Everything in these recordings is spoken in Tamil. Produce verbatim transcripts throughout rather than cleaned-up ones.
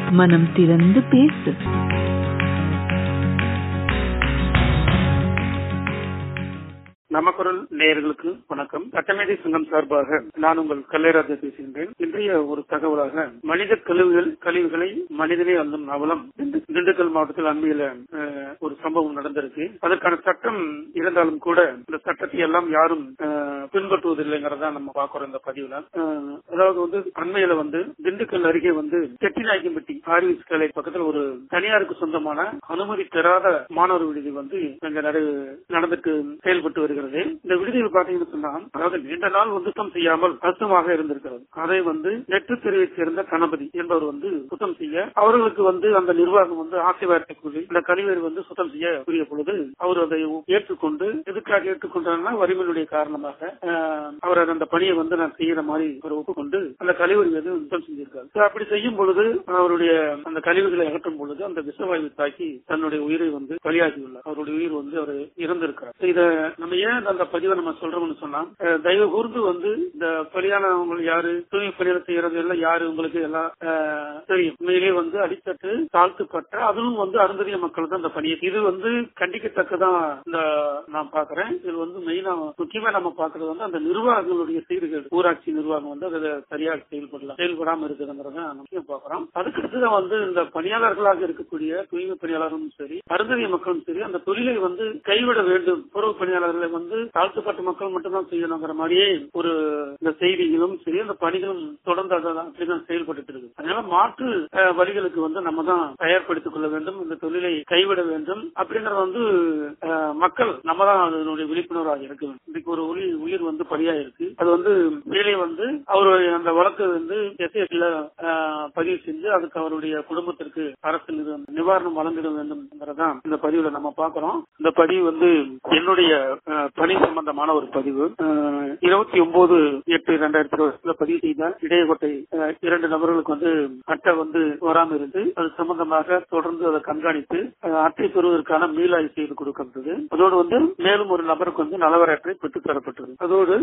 மனம் திறந்து பேசு. நம்ம குரல் நேயர்களுக்கு வணக்கம். சட்டமேதை சங்கம் சார்பாக நான் உங்கள் கல்லைராஜா பேசுகின்றேன். இன்றைய ஒரு தகவலாக மனித கழிவுகள் கழிவுகளை மனிதனே அள்ளும் அவலம் திண்டுக்கல் மாவட்டத்தில் அண்மையில ஒரு சம்பவம் நடந்திருக்கு. அதற்கான சட்டம் இருந்தாலும் கூட இந்த சட்டத்தை எல்லாம் யாரும் பின்பற்றுவதில்லைங்கிறதா நம்ம பாக்குறோம் இந்த பதிவுல. அதாவது வந்து அண்மையில வந்து திண்டுக்கல் அருகே வந்து செட்டிநாயக்கம்பட்டி ஆர்விஸ் கலை பக்கத்தில் ஒரு தனியாருக்கு சொந்தமான அனுமதி பெறாத மாணவர் விடுதி வந்து அங்க நடந்துட்டு செயல்பட்டு வருகிறது. இந்த விடுதியில் பாத்தீங்கன்னு சொன்னா, அதாவது நீண்ட நாள் வந்து சுத்தம் செய்யாமல் அசுத்தமாக இருந்திருக்கிறது. அதை வந்து நெற்று தெருவை சேர்ந்த கணபதி என்பவர் வந்து சுத்தம் செய்ய அவர்களுக்கு வந்து அந்த நிர்வாகம் வந்து ஆசீர்வாதத்தை கூறி இந்த கழிவறை வந்து சுத்தம் செய்ய கூறிய பொழுது அவர் அதை ஏற்றுக்கொண்டு எதுக்காக ஏற்றுக்கொண்டார்னா வறுமையினுடைய காரணமாக அவர் அந்த பணியை வந்து நான் செய்யற மாதிரி அவர் ஒப்புக்கொண்டு அந்த கழிவறை வந்து சுத்தம் செஞ்சிருக்காரு. அப்படி செய்யும் பொழுது அவருடைய அந்த கழிவுகளை அகற்றும் பொழுது அந்த விஷவாயு தாக்கி தன்னுடைய உயிரை வந்து பலியாகியுள்ளார். அவருடைய உயிர் வந்து அவர் இறந்திருக்கிறார். இத நம்ம ஏன் அந்த பதிவை நம்ம சொல்றோம்னு சொன்னா, தயவு கூர்ந்து வந்து இந்த பலியானவங்க யாரு, தூய்மை பணியாளர் செய்யறது எல்லாம் யாரு உங்களுக்கு எல்லாம் தெரியும். உண்மையிலே வந்து அடித்தட்டு தாழ்த்துப்பட்ட அதுவும் வந்து அருந்ததிய மக்கள் தான் இந்த பணியை. இது வந்து கண்டிக்கத்தக்கதான் இந்த நான் பாக்குறேன். இது வந்து மெயினா முக்கியமா நம்ம பாக்குறது வந்து அந்த நிர்வாகங்களுடைய செய்திகள், ஊராட்சி நிர்வாகம் வந்து அதை சரியாக செயல்படலாம் செயல்படாம இருக்குதுங்கிறத முக்கியம் பாக்குறோம். அதுக்கடுத்துதான் வந்து இந்த பணியாளர்களாக இருக்கக்கூடிய தூய்மை பணியாளரும் சரி அருந்ததிய மக்களும் சரி அந்த தொழிலை வந்து கைவிட வேண்டும். துறவு பணியாளர்களை வந்து தாழ்த்தப்பட்ட மக்கள் மட்டும்தான் செய்யணுங்கிற மாதிரியே ஒரு இந்த செய்திகளும் சரி அந்த பணிகளும் தொடர்ந்து அப்படிதான் செயல்பட்டு இருக்கு. அதனால மாற்று வழிகளுக்கு வந்து நம்ம தான் தயார்படுத்திக் கொள்ள வேண்டும். இந்த தொழிலை கைவிட வேண்டும் அப்படிங்கறது வந்து மக்கள் நம்ம தான் அதனுடைய விழிப்புணர்வாக இருக்கு. இன்னைக்கு ஒரு உயிர் உயிர் வந்து பலியா இருக்கு. அது வந்து மேலே வந்து அவருடைய அந்த வழக்கு வந்து எஸ்ஐல பதிவு செஞ்சு அதுக்கு அவருடைய குடும்பத்திற்கு அரசு நிவாரணம் வழங்கிட வேண்டும் என்றதான் இந்த பதிவுல நம்ம பாக்குறோம். இந்த பதிவு வந்து என்னுடைய பணி சம்பந்தமான ஒரு பதிவு. இருபத்தி ஒன்பது எட்டு இரண்டாயிரத்தி இருபதுல பதிவு செய்த இடையகோட்டை இரண்டு நபர்களுக்கு வந்து அட்டை வந்து வராம இருந்து அது சம்பந்தமாக தொடர்ந்து அதை கண்காணித்து அட்டை பெறுவதற்கான மீளாய்வு செய்து கொடுக்கப்பட்டது. அதோடு வந்து மேலும் ஒரு நபருக்கு வந்து நலவர அட்டை பெற்றுத் தரப்பட்டது. அதோடு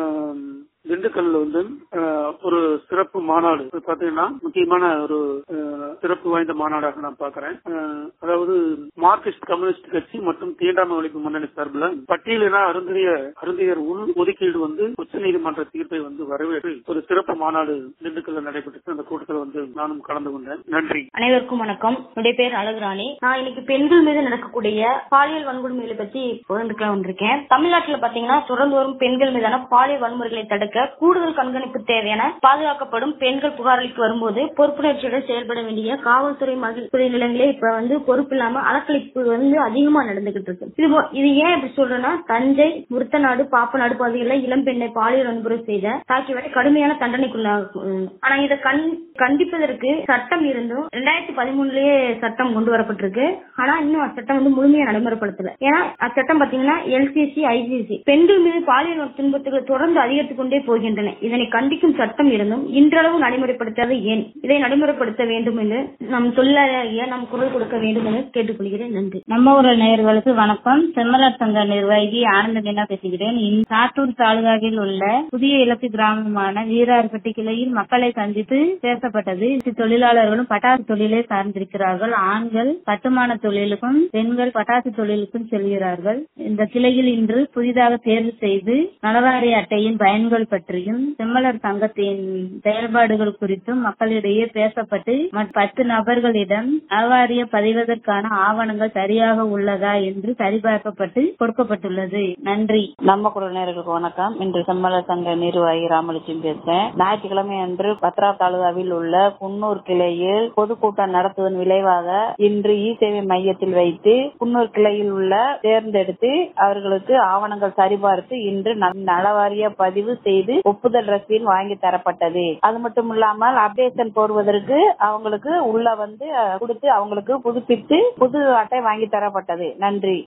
திண்டுக்கல்ல வந்து ஒரு சிறப்பு மாநாடு பாத்தீங்கன்னா முக்கியமான ஒரு சிறப்பு வாய்ந்த மாநாடாக நான் பாக்குறேன். அதாவது மார்க்சிஸ்ட் கம்யூனிஸ்ட் கட்சி மற்றும் தீண்டாமை ஒழிப்பு முன்னணி சார்பில் பட்டியலின அருந்திய அருந்தியர் உள் ஒதுக்கீடு வந்து உச்ச நீதிமன்ற தீர்ப்பை வந்து வரவேற்று ஒரு சிறப்பு மாநாடு திண்டுக்கல்ல நடைபெற்று அந்த கூட்டத்தில் வந்து நானும் கலந்து கொண்டேன். நன்றி. அனைவருக்கும் வணக்கம். என்னுடைய பேர் அழகுராணி. நான் இன்னைக்கு பெண்கள் மீது நடக்கக்கூடிய பாலியல் வன்கொடுமைகளை பத்தி பகிர்ந்துக்கலாம் வந்திருக்கேன். தமிழ்நாட்டில் பாத்தீங்கன்னா தொடர்ந்து வரும் பெண்கள் மீதான பாலியல் வன்முறைகளை தடுக்க கூடுதல் கண்காணிப்பு தேவையான பாதுகாக்கப்படும் பெண்கள் புகார் அளித்து வரும்போது பொறுப்புணர்ச்சியுடன் செயல்பட வேண்டிய காவல்துறை மகளிர் நிலையங்களே இப்ப வந்து பொறுப்பு இல்லாம அலக்களிப்பு வந்து அதிகமா நடந்துகிட்டு இருக்கு. இது இது ஏன் இப்படி சொல்றேன்னா, தஞ்சை, முருத்தநாடு, பாப்பநாடு பகுதிகளில் இளம் பெண்ணை பாலியல் வன்முறை செய்த தாக்கியவரை கடுமையான தண்டனைக்குள்ளாகும். ஆனா இதை கண் கண்டிப்பதற்கு சட்டம் இருந்தும் இரண்டாயிரத்தி பதிமூணுலயே சட்டம் கொண்டு வரப்பட்டிருக்கு. ஆனா இன்னும் அச்சட்டம் வந்து முழுமையா நடைமுறைப்படுத்தல. ஏன்னா அச்சட்டம் பாத்தீங்கன்னா எல்சிசி, ஐசிசி பெண்கள் மீது பாலியல் துன்பத்துகள் தொடர்ந்து அதிகரித்துக் கொண்டே போகின்றன. இதனை கண்டிக்கும் சட்டம் இருந்தும் இன்றளவு நடைமுறைப்படுத்தாது ஏன்? இதை நடைமுறைப்படுத்த வேண்டும் என்று நம் தொழிலாளர் நம் குரல் கொடுக்க வேண்டும் என கேட்டுக்கொள்கிறேன். நன்றி. நம்ம ஒரு நேயர்களுக்கு வணக்கம். செம்மலர் சங்க நிர்வாகி ஆனந்தனா பேசுகிறேன். சாத்தூர் தாலுகாவில் உள்ள புதிய இலக்கு கிராமமான வீரார்பட்டி கிளையில் மக்களை சந்தித்து பேசப்பட்டது. தொழிலாளர்களும் பட்டாசு தொழிலை சார்ந்திருக்கிறார்கள். ஆண்கள் கட்டுமான தொழிலுக்கும் பெண்கள் பட்டாசு தொழிலுக்கும் செல்கிறார்கள். இந்த கிளையில் இன்று புதிதாக தேர்வு செய்து நலவாரிய அட்டையின் பயன்கள் பற்றியும் செம்மலர் சங்கத்தின் செயல்பாடுகள் குறித்தும் மக்களிடையே பேசப்பட்டு பத்து நபர்களிடம் நலவாரிய பதிவதற்கான ஆவணங்கள் சரியாக உள்ளதா என்று சரிபார்க்கப்பட்டு கொடுக்கப்பட்டுள்ளது. நன்றி. நம்ம குழுநர்களுக்கு வணக்கம். இன்று செம்மலர் சங்க நிர்வாகி ராமலட்சுமி பேசுறேன். ஞாயிற்றுக்கிழமை அன்று பத்ரா தாலுகாவில் உள்ள குன்னூர் கிளையில் பொதுக்கூட்டம் நடத்துவதன் விளைவாக இன்று இ சேவை மையத்தில் வைத்து குன்னூர் கிளையில் உள்ள தேர்ந்தெடுத்து அவர்களுக்கு ஆவணங்கள் சரிபார்த்து இன்று நலவாரிய பதிவு செய்து ஒப்புதல் ரசீது வாங்கி தரப்பட்டது. அது மட்டும் இல்லாமல் அப்டேஷன் போடுவதற்கு அவங்களுக்கு உள்ள வந்து கொடுத்து அவங்களுக்கு புதுப்பித்து புது அட்டை வாங்கி தரப்பட்டது. நன்றி.